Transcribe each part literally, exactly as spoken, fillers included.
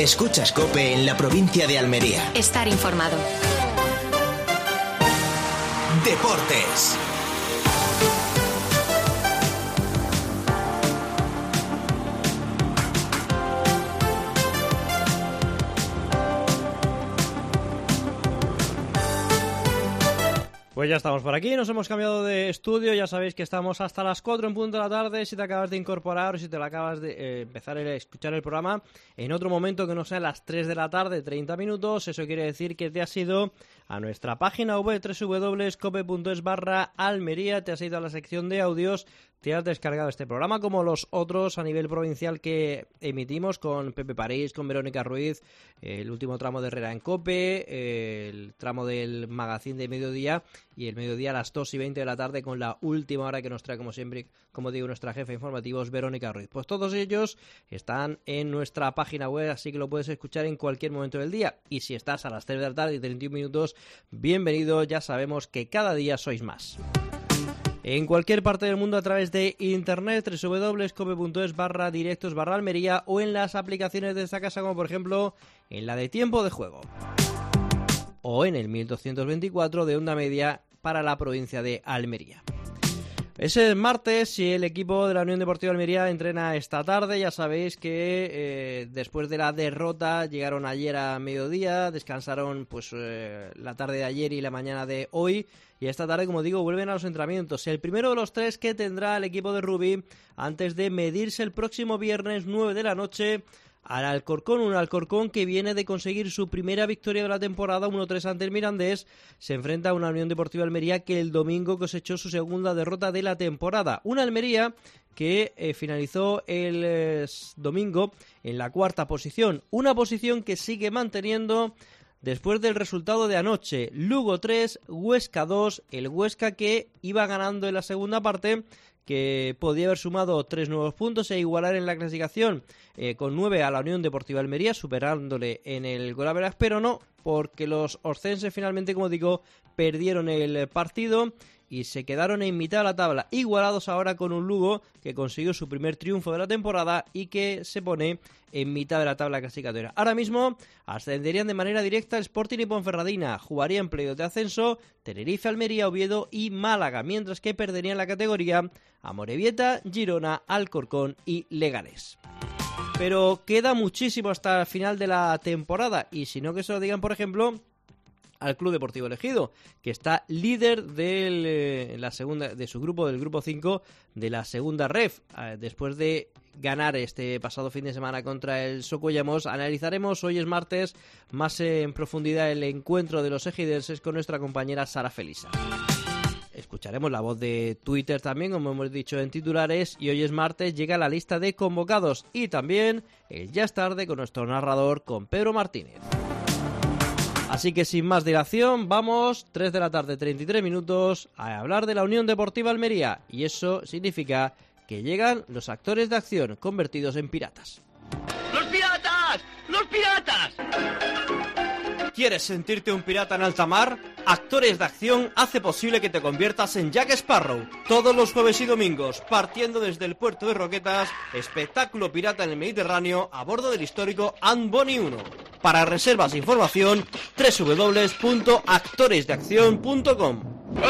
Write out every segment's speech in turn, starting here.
Escuchas COPE en la provincia de Almería. Estar informado. Deportes. Pues ya estamos por aquí, nos hemos cambiado de estudio, ya sabéis que estamos hasta las cuatro en punto de la tarde. Si te acabas de incorporar o si te lo acabas de eh, empezar a escuchar el programa en otro momento que no sea las tres de la tarde, treinta minutos, eso quiere decir que te has ido a nuestra página web doble u doble u doble u punto cope punto es barra Almería, te has ido a la sección de audios, te has descargado este programa como los otros a nivel provincial que emitimos con Pepe París, con Verónica Ruiz, el último tramo de Herrera en COPE, el tramo del magazín de mediodía y el mediodía a las dos y veinte de la tarde con la última hora que nos trae, como siempre, como digo, nuestra jefa de informativos, Verónica Ruiz. Pues todos ellos están en nuestra página web, así que lo puedes escuchar en cualquier momento del día. Y si estás a las tres de la tarde y treinta y un minutos, bienvenido, ya sabemos que cada día sois más. En cualquier parte del mundo a través de internet, doble u doble u doble u punto cope punto es barra directos barra Almería o en las aplicaciones de esta casa, como por ejemplo en la de Tiempo de Juego o en el mil doscientos veinticuatro de Onda Media para la provincia de Almería. Ese martes, y el equipo de la Unión Deportiva Almería entrena esta tarde. Ya sabéis que eh, después de la derrota llegaron ayer a mediodía, descansaron pues eh, la tarde de ayer y la mañana de hoy, y esta tarde, como digo, vuelven a los entrenamientos. El primero de los tres que tendrá el equipo de Rubí antes de medirse el próximo viernes nueve de la noche al Alcorcón, un Alcorcón que viene de conseguir su primera victoria de la temporada, uno tres ante el Mirandés. Se enfrenta a una Unión Deportiva Almería que el domingo cosechó su segunda derrota de la temporada. Una Almería que eh, finalizó el eh, domingo en la cuarta posición, una posición que sigue manteniendo después del resultado de anoche. Lugo tres, Huesca dos, el Huesca que iba ganando en la segunda parte, que podía haber sumado tres nuevos puntos e igualar en la clasificación eh, con nueve a la Unión Deportiva Almería, superándole en el gol average, pero no, porque los oscenses finalmente, como digo, perdieron el partido y se quedaron en mitad de la tabla, igualados ahora con un Lugo que consiguió su primer triunfo de la temporada y que se pone en mitad de la tabla clasificatoria. Ahora mismo ascenderían de manera directa el Sporting y Ponferradina, jugarían playoff de ascenso Tenerife, Almería, Oviedo y Málaga, mientras que perderían la categoría Amorebieta, Girona, Alcorcón y Leganés. Pero queda muchísimo hasta el final de la temporada, y si no, que se lo digan, por ejemplo, al Club Deportivo El Ejido, que está líder de la segunda de su grupo, del grupo cinco de la segunda ref, eh, después de ganar este pasado fin de semana contra el Socuellamos. Analizaremos, hoy es martes, más en profundidad el encuentro de los ejidenses con nuestra compañera Sara Felisa. Escucharemos la voz de Twitter también, como hemos dicho en titulares, y hoy es martes, llega la lista de convocados y también el Ya es tarde con nuestro narrador, con Pedro Martínez. Así que sin más dilación, vamos, tres de la tarde, treinta y tres minutos, a hablar de la Unión Deportiva Almería. Y eso significa que llegan los actores de acción convertidos en piratas. ¡Los piratas! ¡Los piratas! ¿Quieres sentirte un pirata en alta mar? Actores de Acción hace posible que te conviertas en Jack Sparrow. Todos los jueves y domingos, partiendo desde el puerto de Roquetas, espectáculo pirata en el Mediterráneo a bordo del histórico Anne Bonny uno. Para reservas e información, doble u doble u doble u punto actores de acción punto com.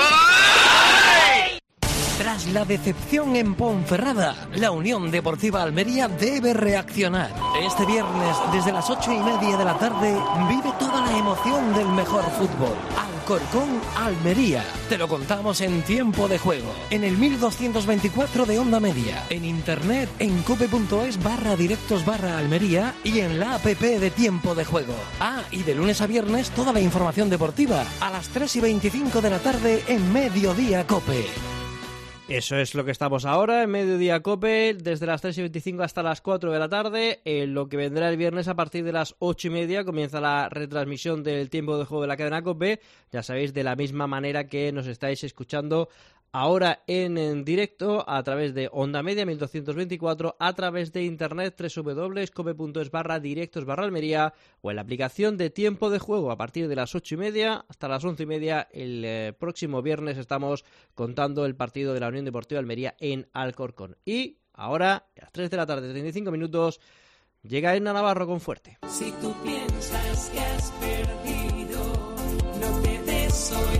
Tras la decepción en Ponferrada, la Unión Deportiva Almería debe reaccionar. Este viernes, desde las ocho y media de la tarde, vive toda la emoción del mejor fútbol. Alcorcón, Almería. Te lo contamos en Tiempo de Juego, en el mil doscientos veinticuatro de Onda Media, en internet, en cope punto es barra directos barra Almería y en la app de Tiempo de Juego. Ah, y de lunes a viernes, toda la información deportiva, a las tres y veinticinco de la tarde en Mediodía Cope. Eso es lo que estamos ahora, en Mediodía Cope, desde las tres y veinticinco hasta las cuatro de la tarde. En lo que vendrá el viernes a partir de las ocho y media comienza la retransmisión del Tiempo de Juego de la cadena Cope. Ya sabéis, de la misma manera que nos estáis escuchando ahora en, en directo a través de Onda Media mil doscientos veinticuatro, a través de internet doble u doble u doble u punto cope punto es barra directos barra Almería o en la aplicación de Tiempo de Juego a partir de las ocho y media hasta las once y media. El eh, próximo viernes estamos contando el partido de la Unión Deportiva Almería en Alcorcón. Y ahora, a las tres de la tarde, treinta y cinco minutos, Llega Edna Navarro con Fuerte. Si tú piensas que has perdido, no te des hoy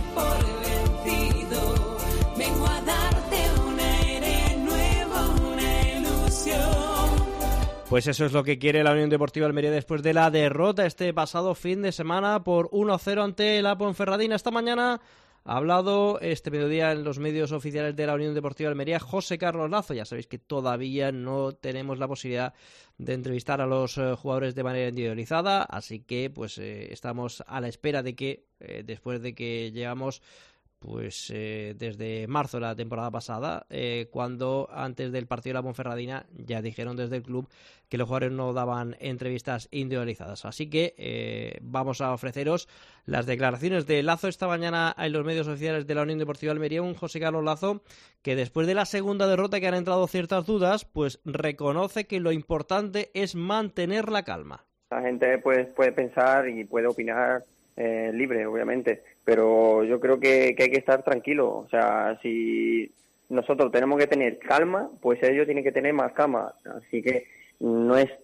por vencido. Vengo a darte un aire nuevo, una ilusión. Pues eso es lo que quiere la Unión Deportiva Almería después de la derrota este pasado fin de semana por uno a cero ante la Ponferradina. Esta mañana ha hablado este mediodía en los medios oficiales de la Unión Deportiva Almería José Carlos Lazo. Ya sabéis que todavía no tenemos la posibilidad de entrevistar a los eh, jugadores de manera individualizada, así que pues eh, estamos a la espera de que eh, después de que llegamos pues eh, desde marzo de la temporada pasada, eh, cuando antes del partido de la Ponferradina ya dijeron desde el club que los jugadores no daban entrevistas individualizadas. Así que eh, vamos a ofreceros las declaraciones de Lazo esta mañana en los medios oficiales de la Unión Deportiva Almería, un José Carlos Lazo que después de la segunda derrota que han entrado ciertas dudas, pues reconoce que lo importante es mantener la calma. La gente pues, puede pensar y puede opinar eh, libre, obviamente, pero yo creo que, que hay que estar tranquilo. O sea, si nosotros tenemos que tener calma, pues ellos tienen que tener más calma. Así que no es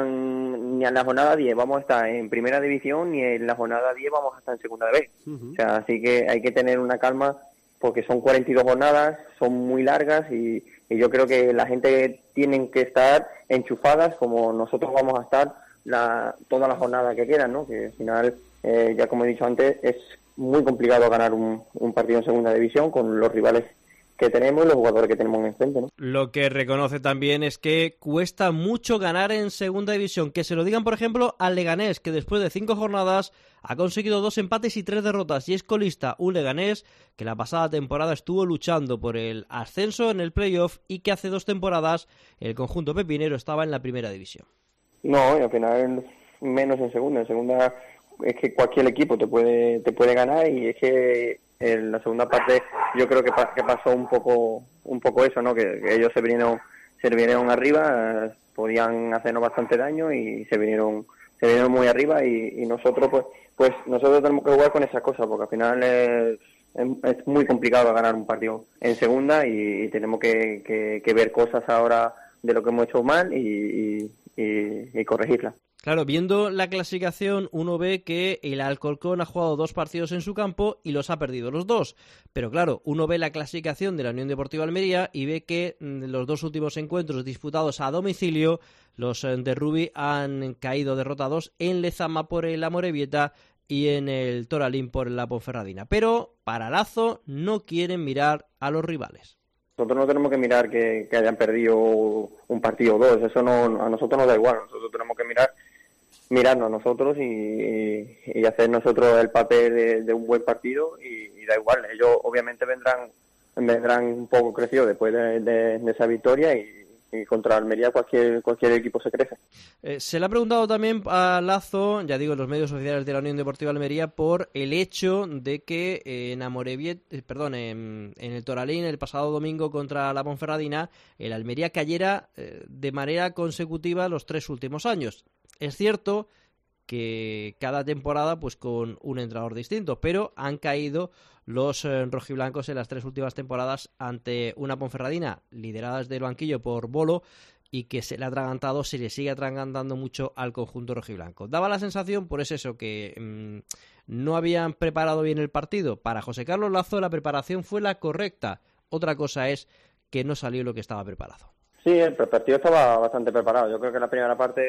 tan, ni en la jornada diez vamos a estar en primera división, ni en la jornada diez vamos a estar en segunda B. Uh-huh. O sea, así que hay que tener una calma porque son cuarenta y dos jornadas, son muy largas y, y yo creo que la gente tiene que estar enchufadas como nosotros vamos a estar la, toda la jornada que quedan, ¿no? Que al final, eh, ya como he dicho antes, es muy complicado ganar un, un partido en segunda división con los rivales que tenemos y los jugadores que tenemos enfrente, ¿no? Lo que reconoce también es que cuesta mucho ganar en segunda división. Que se lo digan, por ejemplo, al Leganés, que después de cinco jornadas ha conseguido dos empates y tres derrotas. Y es colista un Leganés que la pasada temporada estuvo luchando por el ascenso en el playoff y que hace dos temporadas el conjunto pepinero estaba en la primera división. No, y al final menos en segunda. En segunda es que cualquier equipo te puede te puede ganar y es que en la segunda parte yo creo que, pa- que pasó un poco un poco eso, ¿no? Que, que ellos se vinieron se vinieron arriba, eh, podían hacernos bastante daño y se vinieron se vinieron muy arriba y, y nosotros pues pues nosotros tenemos que jugar con esas cosas porque al final es, es, es muy complicado ganar un partido en segunda y, y tenemos que, que, que ver cosas ahora de lo que hemos hecho mal y, y, y, y corregirlas. Claro, viendo la clasificación, uno ve que el Alcorcón ha jugado dos partidos en su campo y los ha perdido los dos. Pero claro, uno ve la clasificación de la Unión Deportiva Almería y ve que en los dos últimos encuentros disputados a domicilio, los de Rubí han caído derrotados en Lezama por el Amorebieta y en el Toralín por la Ponferradina. Pero para Lazo no quieren mirar a los rivales. Nosotros no tenemos que mirar que, que hayan perdido un partido o dos, eso no, a nosotros nos da igual. Nosotros tenemos que mirar mirarnos nosotros y, y, y hacer nosotros el papel de, de un buen partido y, y da igual. Ellos obviamente vendrán vendrán un poco crecidos después de, de, de esa victoria y, y contra Almería cualquier cualquier equipo se crece. Eh, se le ha preguntado también a Lazo, ya digo, en los medios oficiales de la Unión Deportiva Almería, por el hecho de que eh, en Amorebiet, eh, perdón, en, en el Toralín el pasado domingo contra la Ponferradina, el Almería cayera eh, de manera consecutiva los tres últimos años. Es cierto que cada temporada pues con un entrenador distinto, pero han caído los eh, rojiblancos en las tres últimas temporadas ante una Ponferradina liderada desde el banquillo por Bolo y que se le ha atragantado, se le sigue atragantando mucho al conjunto rojiblanco. Daba la sensación, por eso, que mmm, no habían preparado bien el partido. Para José Carlos Lazo la preparación fue la correcta. Otra cosa es que no salió lo que estaba preparado. Sí, el partido estaba bastante preparado. Yo creo que la primera parte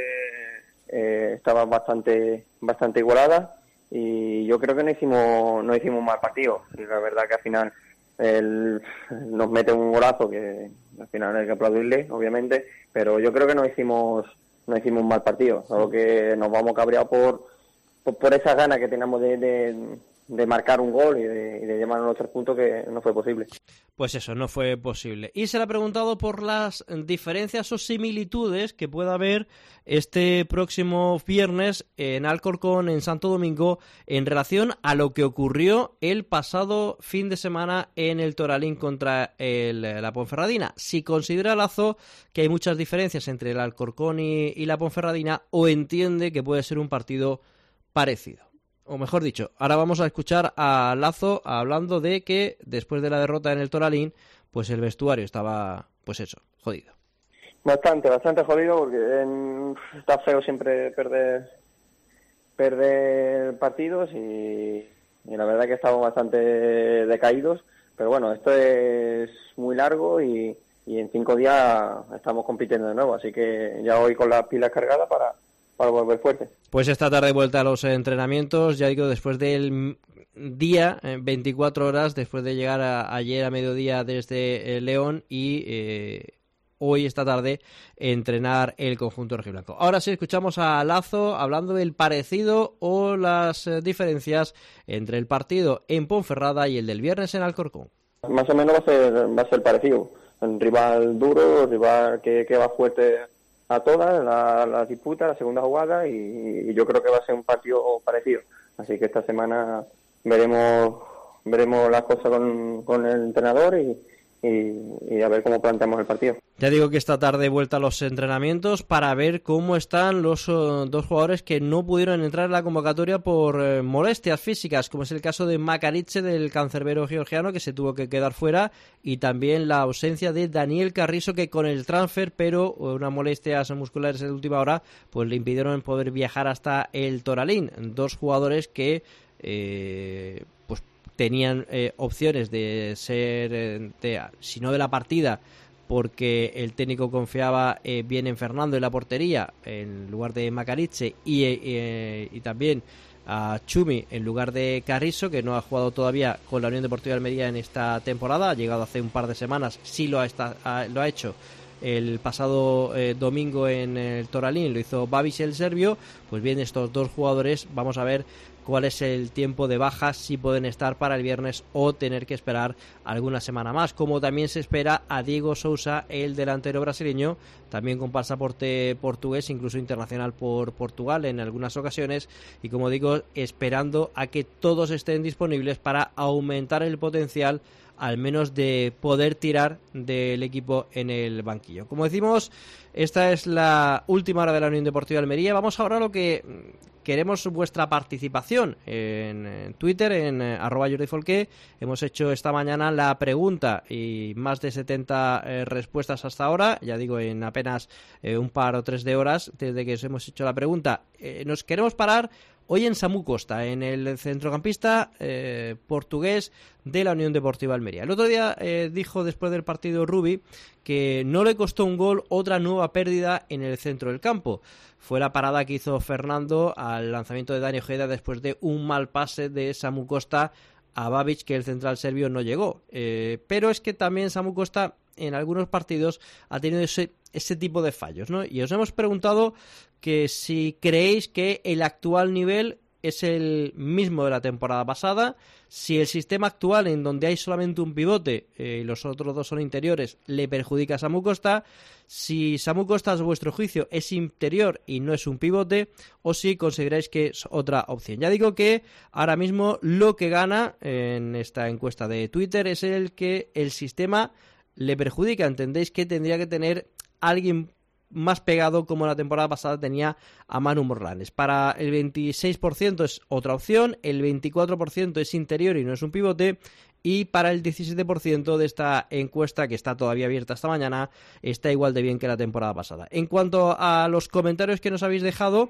eh, estaba bastante bastante igualada y yo creo que no hicimos no hicimos un mal partido. Y la verdad que al final él nos mete un golazo que al final hay que aplaudirle, obviamente, pero yo creo que no hicimos no hicimos un mal partido, solo que nos vamos cabreados por, por por esas ganas que teníamos de, de, de marcar un gol y de, y de llevarnos los tres puntos, que no fue posible. Pues eso, no fue posible. Y se le ha preguntado por las diferencias o similitudes que pueda haber este próximo viernes en Alcorcón, en Santo Domingo, en relación a lo que ocurrió el pasado fin de semana en el Toralín contra el, la Ponferradina. Si considera Lazo que hay muchas diferencias entre el Alcorcón y, y la Ponferradina, o entiende que puede ser un partido parecido. O mejor dicho, ahora vamos a escuchar a Lazo hablando de que después de la derrota en el Toralín, pues el vestuario estaba, pues eso, jodido. Bastante, bastante jodido porque en, está feo siempre perder perder partidos y, y la verdad que estamos bastante decaídos, pero bueno, esto es muy largo y, y en cinco días estamos compitiendo de nuevo, así que ya hoy con las pilas cargadas para, para volver fuerte. Pues esta tarde vuelta a los entrenamientos, ya digo, después del día, veinticuatro horas, después de llegar a, ayer a mediodía desde eh, León y... Eh, hoy, esta tarde, entrenar el conjunto rojiblanco. Ahora sí, escuchamos a Lazo hablando del parecido o las eh, diferencias entre el partido en Ponferrada y el del viernes en Alcorcón. Más o menos va a ser, va a ser parecido. Un rival duro, rival que, que va fuerte a todas, la, la disputa, la segunda jugada, y, y yo creo que va a ser un partido parecido. Así que esta semana veremos veremos las cosas con, con el entrenador y Y, y a ver cómo planteamos el partido. Ya digo que esta tarde vuelta a los entrenamientos para ver cómo están los uh, dos jugadores que no pudieron entrar en la convocatoria por uh, molestias físicas, como es el caso de Makarice, del cancerbero georgiano, que se tuvo que quedar fuera, y también la ausencia de Daniel Carrizo, que con el transfer, pero unas molestias musculares de última hora, pues le impidieron poder viajar hasta el Toralín. Dos jugadores que eh, pues tenían eh, opciones de ser, eh, de, si no de la partida, porque el técnico confiaba eh, bien en Fernando en la portería en lugar de Makarice y, eh, y también a Chumi en lugar de Carrizo, que no ha jugado todavía con la Unión Deportiva de Almería en esta temporada, ha llegado hace un par de semanas, sí lo ha, esta, ha, lo ha hecho el pasado eh, domingo en el Toralín, lo hizo Babiš, el serbio. Pues bien, estos dos jugadores, vamos a ver cuál es el tiempo de baja, si pueden estar para el viernes o tener que esperar alguna semana más, como también se espera a Diego Sousa, el delantero brasileño, también con pasaporte portugués, incluso internacional por Portugal en algunas ocasiones, y como digo, esperando a que todos estén disponibles para aumentar el potencial al menos de poder tirar del equipo en el banquillo. Como decimos, esta es la última hora de la Unión Deportiva de Almería. Vamos ahora a lo que queremos, vuestra participación en Twitter, en arroba Jordi Folqué. Hemos hecho esta mañana la pregunta y más de setenta eh, respuestas hasta ahora, ya digo, en apenas eh, un par o tres de horas desde que os hemos hecho la pregunta. Eh, nos queremos parar hoy en Samu Costa, en el centrocampista eh, portugués de la Unión Deportiva Almería. El otro día eh, dijo después del partido Rubi que no le costó un gol otra nueva pérdida en el centro del campo. Fue la parada que hizo Fernando al lanzamiento de Dani Ojeda después de un mal pase de Samu Costa a Babiš, que el central serbio no llegó. Eh, pero es que también Samu Costa en algunos partidos ha tenido ese, ese tipo de fallos, ¿no? Y os hemos preguntado que si creéis que el actual nivel es el mismo de la temporada pasada, si el sistema actual en donde hay solamente un pivote eh, y los otros dos son interiores le perjudica a Samu Costa, si Samu Costa a vuestro juicio es interior y no es un pivote, o si consideráis que es otra opción. Ya digo que ahora mismo lo que gana en esta encuesta de Twitter es el que el sistema le perjudica. Entendéis que tendría que tener alguien más pegado como la temporada pasada tenía a Manu Morlanes. Para el veintiséis por ciento es otra opción, el veinticuatro por ciento es interior y no es un pivote, y para el diecisiete por ciento de esta encuesta, que está todavía abierta esta mañana, está igual de bien que la temporada pasada. En cuanto a los comentarios que nos habéis dejado,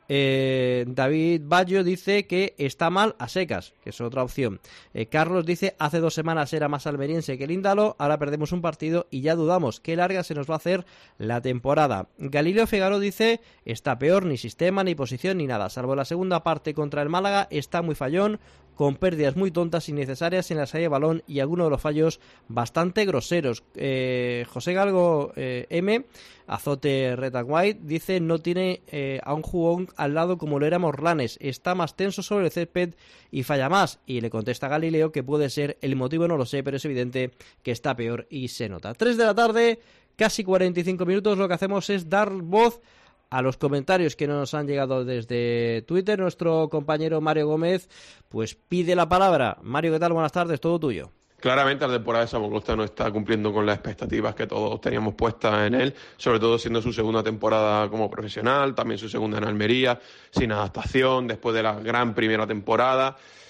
Eh, David Baggio dice que está mal a secas, que es otra opción. eh, Carlos dice, hace dos semanas era más almeriense que el Índalo, ahora perdemos un partido y ya dudamos, qué larga se nos va a hacer la temporada. Galileo Fegaro dice, está peor, ni sistema, ni posición, ni nada, salvo la segunda parte contra el Málaga, está muy fallón, con pérdidas muy tontas, innecesarias en la salida de balón y algunos de los fallos bastante groseros. eh, José Galgo eh, M, Azote Red and White, dice, no tiene eh, a un jugón al lado como lo era Morlanes, está más tenso sobre el césped y falla más. Y le contesta Galileo que puede ser el motivo, no lo sé, pero es evidente que está peor y se nota. tres de la tarde, casi cuarenta y cinco minutos, lo que hacemos es dar voz a los comentarios que nos han llegado desde Twitter. Nuestro compañero Mario Gómez pues pide la palabra. Mario, ¿qué tal? Buenas tardes, todo tuyo. Claramente la temporada de Samu Costa no está cumpliendo con las expectativas que todos teníamos puestas en él, sobre todo siendo su segunda temporada como profesional, también su segunda en Almería, sin adaptación, después de la gran primera temporada.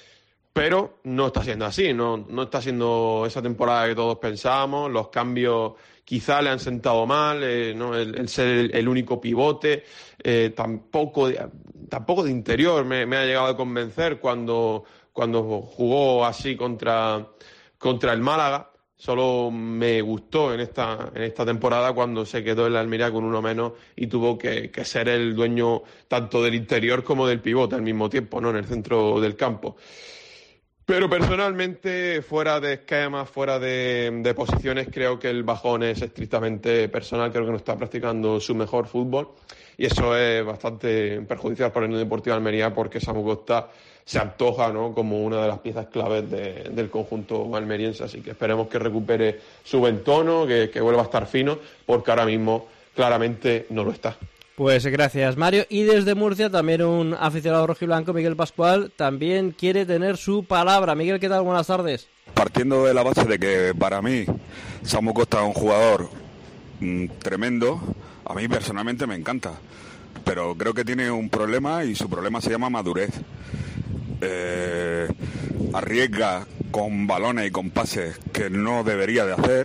pero no está siendo así, no, no está siendo esa temporada que todos pensábamos, los cambios quizá le han sentado mal, eh, ¿no? el, el ser el, el único pivote, eh, tampoco, de, tampoco de interior me, me ha llegado a convencer cuando, cuando jugó así contra, contra el Málaga. Solo me gustó en esta, en esta temporada cuando se quedó en la Almería con uno menos y tuvo que, que ser el dueño tanto del interior como del pivote al mismo tiempo, ¿no? En el centro del campo. Pero personalmente, fuera de esquemas, fuera de, de posiciones, creo que el bajón es estrictamente personal. Creo que no está practicando su mejor fútbol y eso es bastante perjudicial para el Unión Deportiva Almería, porque Samu Costa se antoja, ¿no?, como una de las piezas claves de, del conjunto almeriense. Así que esperemos que recupere su buen tono, que, que vuelva a estar fino, porque ahora mismo claramente no lo está. Pues gracias, Mario. Y desde Murcia también un aficionado rojiblanco, Miguel Pascual, también quiere tener su palabra. Miguel, ¿qué tal? Buenas tardes. Partiendo de la base de que para mí Samu Costa es un jugador mmm, tremendo, a mí personalmente me encanta, pero creo que tiene un problema y su problema se llama madurez. Eh, arriesga con balones y con pases que no debería de hacer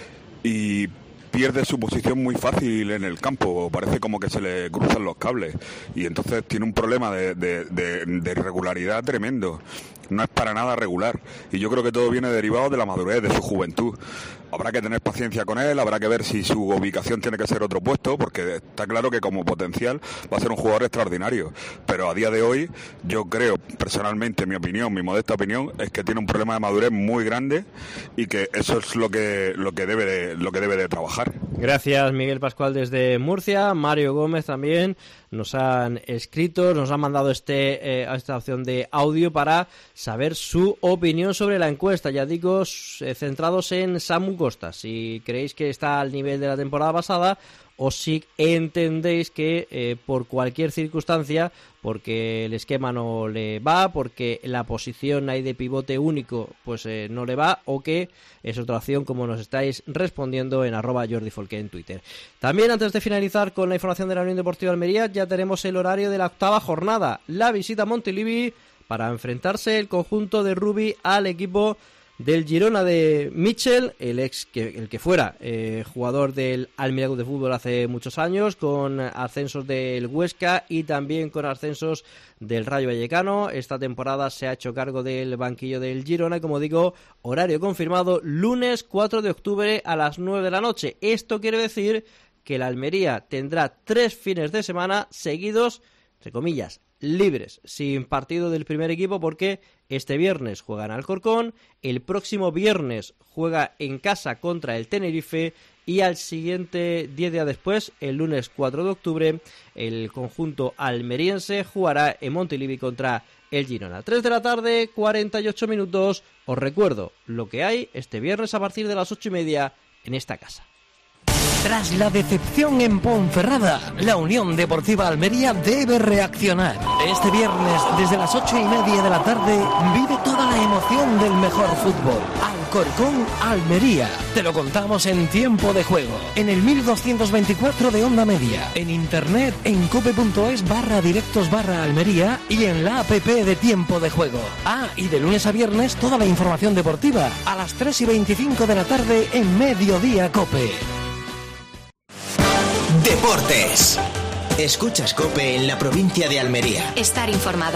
y pierde su posición muy fácil en el campo, parece como que se le cruzan los cables y entonces tiene un problema de, de, de, de irregularidad tremendo. No es para nada regular y yo creo que todo viene derivado de la madurez, de su juventud. Habrá que tener paciencia con él, habrá que ver si su ubicación tiene que ser otro puesto, porque está claro que como potencial va a ser un jugador extraordinario, pero a día de hoy yo creo, personalmente, mi opinión, mi modesta opinión, es que tiene un problema de madurez muy grande y que eso es lo que lo que debe de, lo que debe de trabajar. Gracias, Miguel Pascual desde Murcia. Mario Gómez también nos han escrito, nos han mandado este eh, esta opción de audio para saber su opinión sobre la encuesta. Ya digo, eh, centrados en Samu Costa, si creéis que está al nivel de la temporada pasada o si entendéis que eh, por cualquier circunstancia, porque el esquema no le va, porque la posición ahí de pivote único pues eh, no le va, o que es otra opción, como nos estáis respondiendo en arroba Jordi Folqué en Twitter. También, antes de finalizar con la información de la Unión Deportiva Almería, ya tenemos el horario de la octava jornada, la visita a Montilivi para enfrentarse el conjunto de Rubi al equipo del Girona de Michel, el ex que el que fuera eh, jugador del Almería Club de Fútbol hace muchos años, con ascensos del Huesca y también con ascensos del Rayo Vallecano. Esta temporada se ha hecho cargo del banquillo del Girona y, como digo, horario confirmado, lunes cuatro de octubre a las nueve de la noche. Esto quiere decir que la Almería tendrá tres fines de semana seguidos, entre comillas, libres, sin partido del primer equipo, porque este viernes juega en Alcorcón, el próximo viernes juega en casa contra el Tenerife y al siguiente, diez días después, el lunes cuatro de octubre, el conjunto almeriense jugará en Montilivi contra el Girona. tres de la tarde, cuarenta y ocho minutos. Os recuerdo lo que hay este viernes a partir de las ocho y media en esta casa. Tras la decepción en Ponferrada, la Unión Deportiva Almería debe reaccionar. Este viernes, desde las ocho y media de la tarde, vive toda la emoción del mejor fútbol. Alcorcón, Almería. Te lo contamos en tiempo de juego. En el mil doscientos veinticuatro de onda media. En internet, en cope.es barra directos barra Almería y en la app de tiempo de juego. Ah, y de lunes a viernes, toda la información deportiva a las tres y veinticinco de la tarde en Mediodía Cope. Deportes. Escuchas COPE en la provincia de Almería. Estar informado.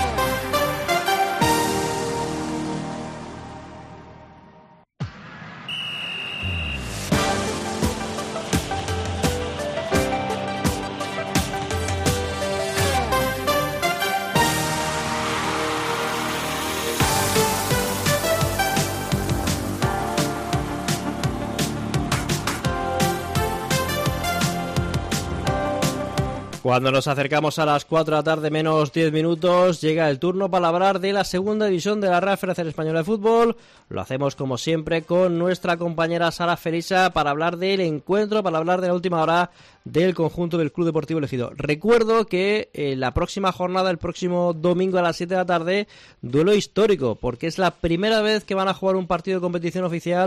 Cuando nos acercamos a las cuatro de la tarde menos diez minutos, llega el turno para hablar de la segunda división de la Real Federación Española de Fútbol. Lo hacemos como siempre con nuestra compañera Sara Felisa para hablar del encuentro, para hablar de la última hora del conjunto del Club Deportivo Elegido. Recuerdo que eh, la próxima jornada, el próximo domingo a las siete de la tarde, duelo histórico, porque es la primera vez que van a jugar un partido de competición oficial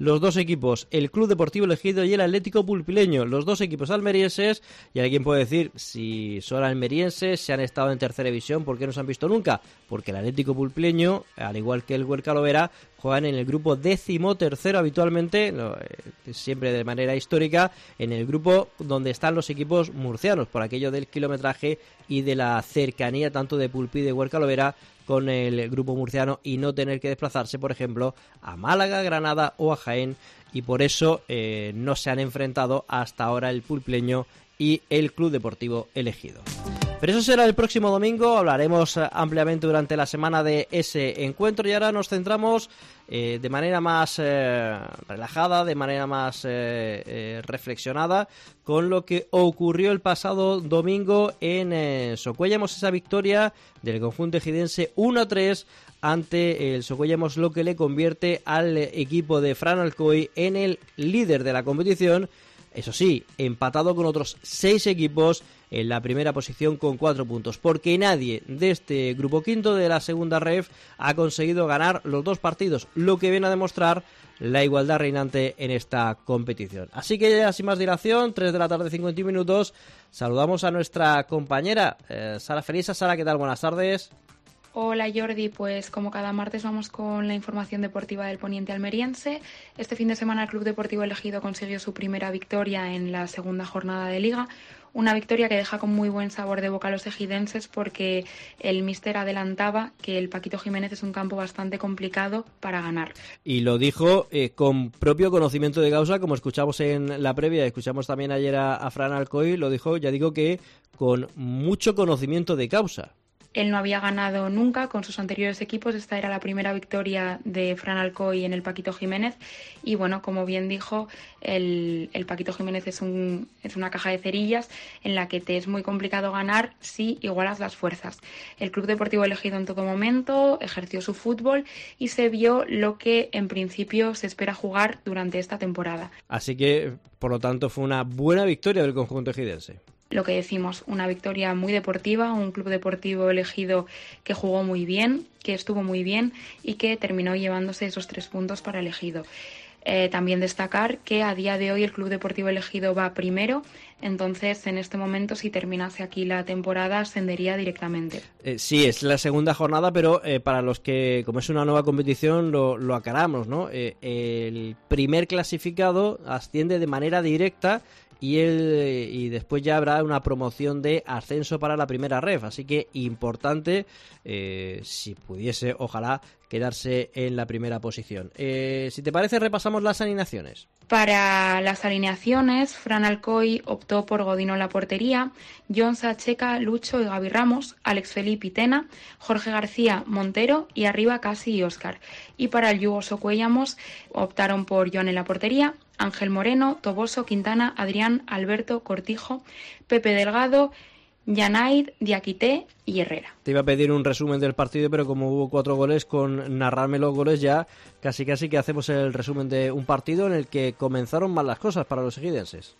los dos equipos, el Club Deportivo Ejido y el Atlético Pulpileño, los dos equipos almerienses. Y alguien puede decir, si son almerienses, si han estado en tercera división, ¿por qué no se han visto nunca? Porque el Atlético Pulpileño, al igual que el Huerca Lovera, juegan en el grupo décimo tercero habitualmente, no, eh, siempre de manera histórica, en el grupo donde están los equipos murcianos, por aquello del kilometraje y de la cercanía tanto de Pulpí y de Huerca Lovera con el grupo murciano, y no tener que desplazarse, por ejemplo, a Málaga, Granada o a Jaén, y por eso eh, no se han enfrentado hasta ahora el Pulpileño y el Club Deportivo El Ejido. Pero eso será el próximo domingo, hablaremos ampliamente durante la semana de ese encuentro, y ahora nos centramos eh, de manera más eh, relajada, de manera más eh, eh, reflexionada con lo que ocurrió el pasado domingo en eh, Socuéllamos, esa victoria del conjunto ejidense uno a tres ante el Socuéllamos, lo que le convierte al equipo de Fran Alcoy en el líder de la competición. Eso sí, empatado con otros seis equipos en la primera posición con cuatro puntos, porque nadie de este grupo quinto de la segunda ref ha conseguido ganar los dos partidos, lo que viene a demostrar la igualdad reinante en esta competición. Así que ya sin más dilación, tres de la tarde, cincuenta y un minutos, saludamos a nuestra compañera eh, Sara Felisa. Sara, ¿qué tal? Buenas tardes. Hola Jordi, pues como cada martes vamos con la información deportiva del poniente almeriense. Este fin de semana el Club Deportivo El Ejido consiguió su primera victoria en la segunda jornada de Liga. Una victoria que deja con muy buen sabor de boca a los ejidenses, porque el míster adelantaba que el Paquito Jiménez es un campo bastante complicado para ganar. Y lo dijo eh, con propio conocimiento de causa, como escuchamos en la previa, escuchamos también ayer a, a Fran Alcoy, lo dijo, ya digo que con mucho conocimiento de causa. Él no había ganado nunca con sus anteriores equipos. Esta era la primera victoria de Fran Alcoy en el Paquito Jiménez. Y bueno, como bien dijo, el, el Paquito Jiménez es, un, es una caja de cerillas en la que te es muy complicado ganar si igualas las fuerzas. El Club Deportivo El Ejido en todo momento ejerció su fútbol y se vio lo que en principio se espera jugar durante esta temporada. Así que, por lo tanto, fue una buena victoria del conjunto ejidense. Lo que decimos, una victoria muy deportiva, un Club Deportivo El Ejido que jugó muy bien, que estuvo muy bien y que terminó llevándose esos tres puntos para El Ejido. Eh, también destacar que a día de hoy el Club Deportivo El Ejido va primero, entonces en este momento, si terminase aquí la temporada, ascendería directamente. Eh, sí, es la segunda jornada, pero eh, para los que, como es una nueva competición, lo, lo aclaramos, ¿no? Eh, el primer clasificado asciende de manera directa, y el y después ya habrá una promoción de ascenso para la primera ref, así que importante, eh, si pudiese, ojalá, quedarse en la primera posición. Eh, si te parece, repasamos las alineaciones. Para las alineaciones, Fran Alcoy optó por Godino en la portería, Jon Sacheca, Lucho y Gaby Ramos, Alex Felipe y Tena, Jorge García, Montero y arriba Casi y Óscar. Y para el Yugo Socuéllamos optaron por Jon en la portería, Ángel Moreno, Toboso, Quintana, Adrián, Alberto, Cortijo, Pepe Delgado, Yanaid, Diakité y Herrera. Te iba a pedir un resumen del partido, pero como hubo cuatro goles, con narrarme los goles ya casi casi que hacemos el resumen de un partido en el que comenzaron mal las cosas para los ejidenses.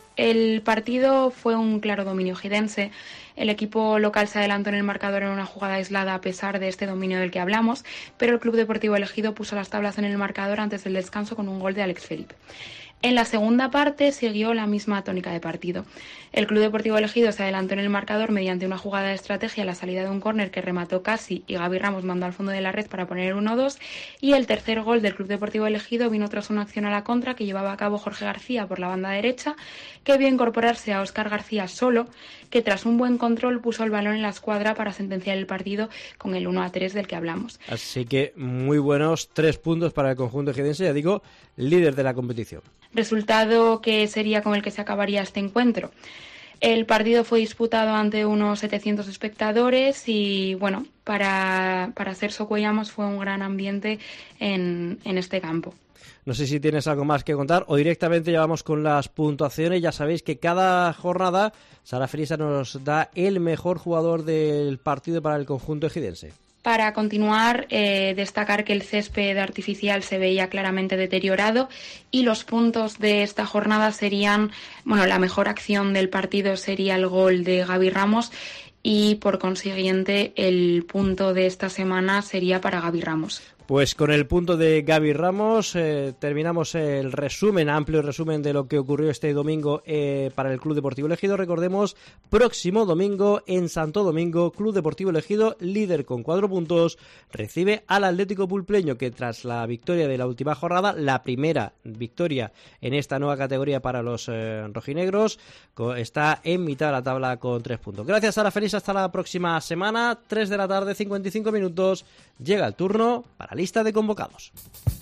El partido fue un claro dominio ejidense. El equipo local se adelantó en el marcador en una jugada aislada a pesar de este dominio del que hablamos, pero el Club Deportivo El Ejido puso las tablas en el marcador antes del descanso con un gol de Alex Felipe. En la segunda parte siguió la misma tónica de partido. El Club Deportivo El Ejido se adelantó en el marcador mediante una jugada de estrategia a la salida de un córner que remató Casi y Gaby Ramos mandó al fondo de la red para poner el uno dos, y el tercer gol del Club Deportivo El Ejido vino tras una acción a la contra que llevaba a cabo Jorge García por la banda derecha, que vio incorporarse a Óscar García solo, que tras un buen control puso el balón en la escuadra para sentenciar el partido con el uno a tres del que hablamos. Así que muy buenos tres puntos para el conjunto ejidense, ya digo, líder de la competición. Resultado que sería con el que se acabaría este encuentro. El partido fue disputado ante unos setecientos espectadores y, bueno, para, para ser Socuéllamos fue un gran ambiente en, en este campo. No sé si tienes algo más que contar o directamente ya vamos con las puntuaciones. Ya sabéis que cada jornada Sara Felisa nos da el mejor jugador del partido para el conjunto ejidense. Para continuar, eh, destacar que el césped artificial se veía claramente deteriorado y los puntos de esta jornada serían, bueno, la mejor acción del partido sería el gol de Gaby Ramos y por consiguiente el punto de esta semana sería para Gaby Ramos. Pues con el punto de Gaby Ramos eh, terminamos el resumen, amplio resumen de lo que ocurrió este domingo eh, para el Club Deportivo Ejido. Recordemos, próximo domingo en Santo Domingo, Club Deportivo Ejido, líder con cuatro puntos, recibe al Atlético Pulpeño, que tras la victoria de la última jornada, la primera victoria en esta nueva categoría para los eh, rojinegros, está en mitad de la tabla con tres puntos. Gracias, Sara Feliz, hasta la próxima semana, tres de la tarde, cincuenta y cinco minutos, llega el turno para lista de convocados.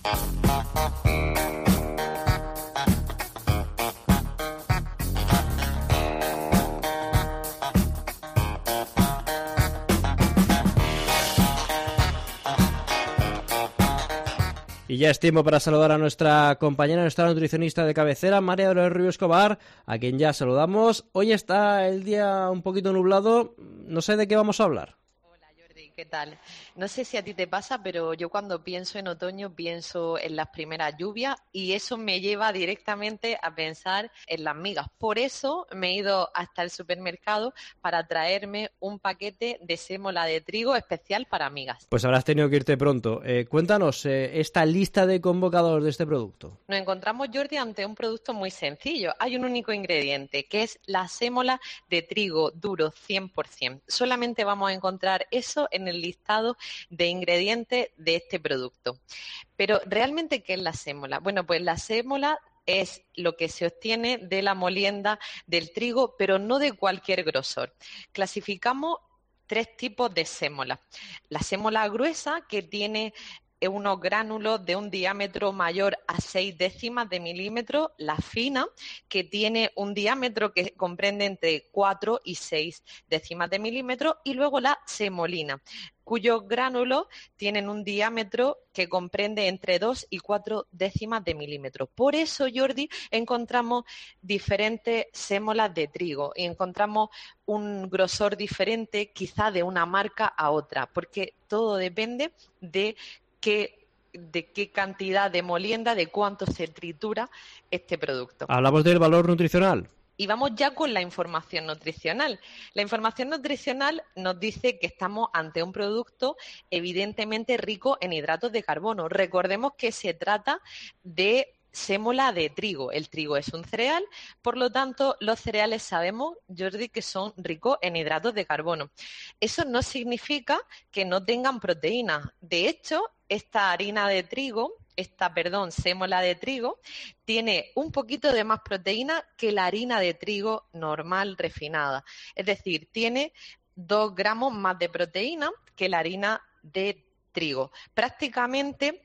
Y ya es tiempo para saludar a nuestra compañera, nuestra nutricionista de cabecera, María Dolores Rubio Escobar, a quien ya saludamos. Hoy está el día un poquito nublado, no sé de qué vamos a hablar. ¿Qué tal? No sé si a ti te pasa, pero yo cuando pienso en otoño pienso en las primeras lluvias y eso me lleva directamente a pensar en las migas. Por eso me he ido hasta el supermercado para traerme un paquete de sémola de trigo especial para migas. Pues habrás tenido que irte pronto. Eh, cuéntanos eh, esta lista de convocados de este producto. Nos encontramos, Jordi, ante un producto muy sencillo. Hay un único ingrediente, que es la sémola de trigo duro cien por ciento. Solamente vamos a encontrar eso en el listado de ingredientes de este producto. Pero, ¿realmente qué es la sémola? Bueno, pues la sémola es lo que se obtiene de la molienda del trigo, pero no de cualquier grosor. Clasificamos tres tipos de sémola. La sémola gruesa, que tiene unos gránulos de un diámetro mayor a seis décimas de milímetro, la fina, que tiene un diámetro que comprende entre cuatro y seis décimas de milímetro, y luego la semolina, cuyos gránulos tienen un diámetro que comprende entre dos y cuatro décimas de milímetro. Por eso, Jordi, encontramos diferentes sémolas de trigo y encontramos un grosor diferente quizá de una marca a otra, porque todo depende de qué, de qué cantidad de molienda, de cuánto se tritura este producto. Hablamos del valor nutricional. Y vamos ya con la información nutricional. La información nutricional nos dice que estamos ante un producto evidentemente rico en hidratos de carbono. Recordemos que se trata de sémola de trigo. El trigo es un cereal, por lo tanto, los cereales sabemos, Jordi, que son ricos en hidratos de carbono. Eso no significa que no tengan proteínas. De hecho, esta harina de trigo, esta, perdón, sémola de trigo, tiene un poquito de más proteína que la harina de trigo normal refinada. Es decir, tiene dos gramos más de proteína que la harina de trigo. Prácticamente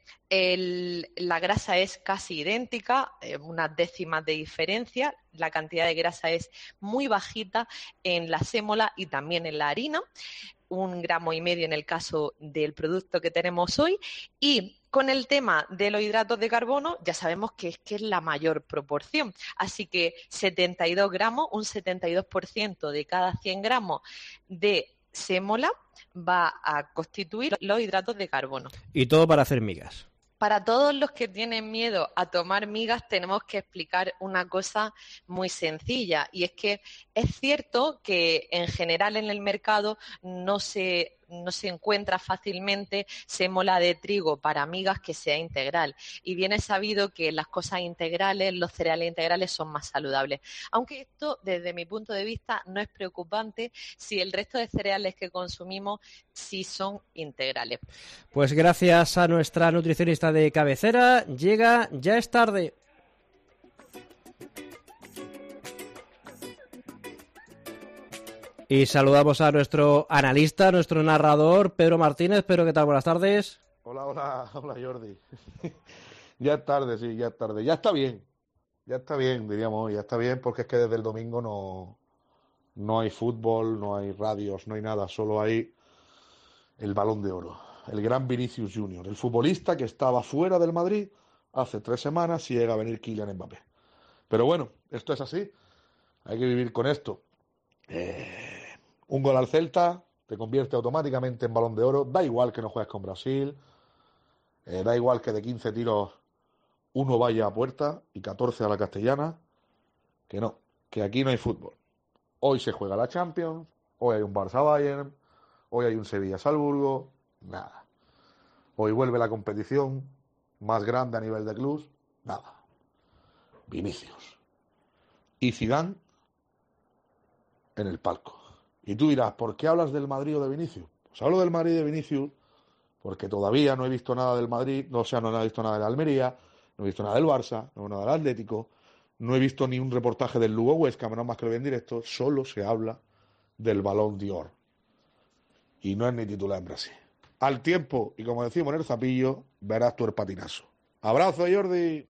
el, la grasa es casi idéntica, eh, unas décimas de diferencia. La cantidad de grasa es muy bajita en la sémola y también en la harina. Un gramo y medio en el caso del producto que tenemos hoy. Y con el tema de los hidratos de carbono, ya sabemos que es que es la mayor proporción. Así que setenta y dos gramos, un setenta y dos por ciento de cada cien gramos de sémola va a constituir los hidratos de carbono. Y todo para hacer migas. Para todos los que tienen miedo a tomar migas, tenemos que explicar una cosa muy sencilla, y es que es cierto que en general en el mercado no se, no se encuentra fácilmente sémola de trigo para migas que sea integral. Y bien es sabido que las cosas integrales, los cereales integrales son más saludables. Aunque esto, desde mi punto de vista, no es preocupante si el resto de cereales que consumimos sí son integrales. Pues gracias a nuestra nutricionista de cabecera, llega Ya es tarde. Y saludamos a nuestro analista, nuestro narrador, Pedro Martínez. Pedro, ¿qué tal? Buenas tardes. Hola, hola, hola Jordi. Ya es tarde, sí, ya es tarde. Ya está bien, ya está bien, diríamos, ya está bien, porque es que desde el domingo no, no hay fútbol, no hay radios, no hay nada, solo hay el Balón de Oro, el gran Vinicius Junior, el futbolista que estaba fuera del Madrid hace tres semanas y llega a venir Kylian Mbappé. Pero bueno, esto es así, hay que vivir con esto. Eh, un gol al Celta te convierte automáticamente en Balón de Oro, da igual que no juegues con Brasil, eh, da igual que de quince tiros uno vaya a puerta y catorce a la Castellana, que no, que aquí no hay fútbol. Hoy se juega la Champions, hoy hay un Barça-Bayern, hoy hay un Sevilla-Salzburgo, nada. Hoy vuelve la competición más grande a nivel de clubs. Nada. Vinicius. Y Zidane en el palco. Y tú dirás, ¿por qué hablas del Madrid o de Vinicius? Pues hablo del Madrid y de Vinicius porque todavía no he visto nada del Madrid, o sea, no he visto nada de la Almería, no he visto nada del Barça, no he visto nada del Atlético, no he visto ni un reportaje del Lugo Huesca, menos más que lo vi en directo, solo se habla del Balón d'Or. Y no es ni titular en Brasil. Al tiempo, y como decimos en el Zapillo, verás tú el patinazo. ¡Abrazo, Jordi!